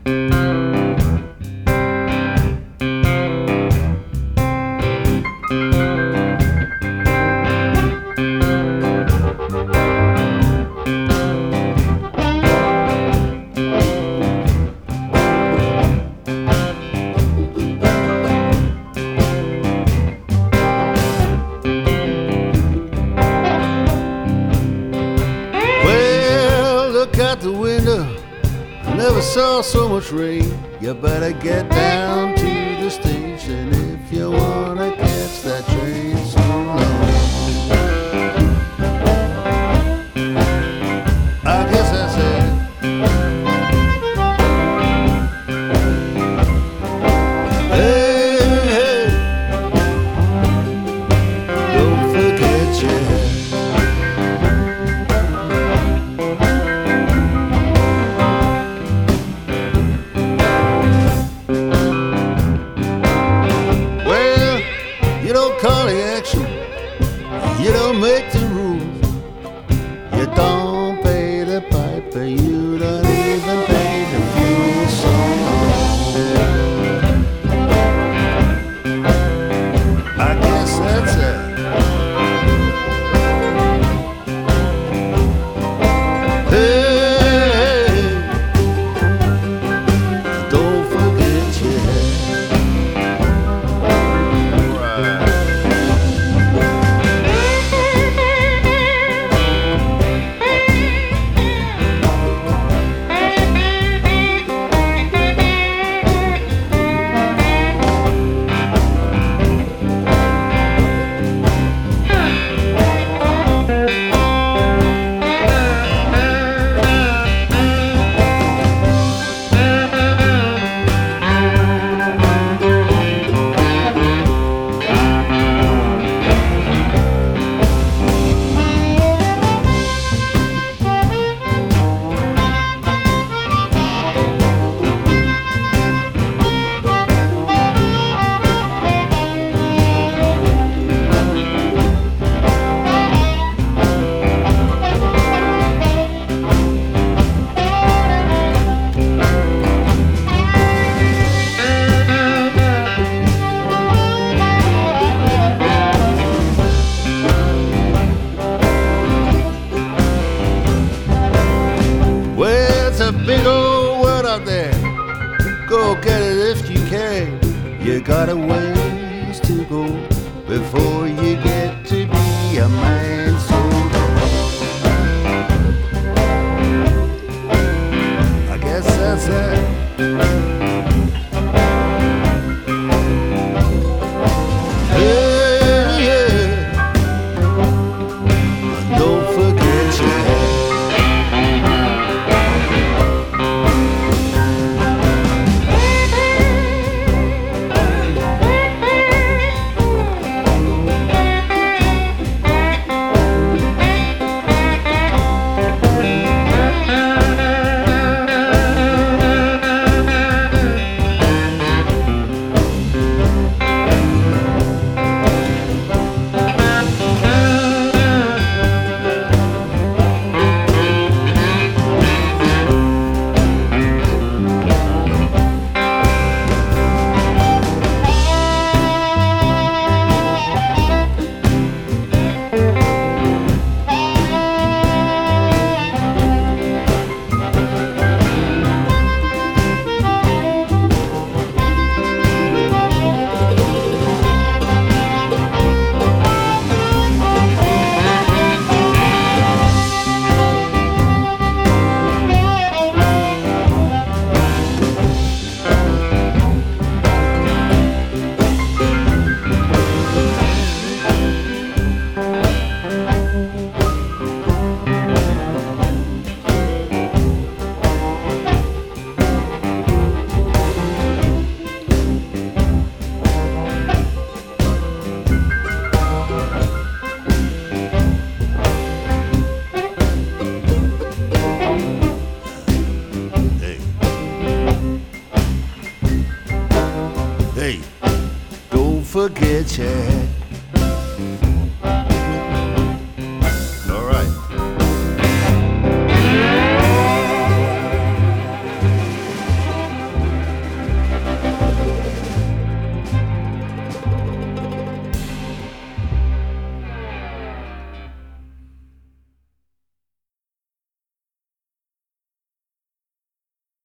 Look out the window, I never saw so much rain. You better get down to the station if you wanna catch that train so long. I guess that's it. Hey, hey, don't forget you. You don't call the action, you don't make the rules, you don't pay the piper, you don't even pay the fuel song. I guess that's it. Hey, don't forget your head. A big old world out there, go get it if you can. You got a ways to go before you get to be a man so tall. I guess that's it. Hey, don't forget your hat.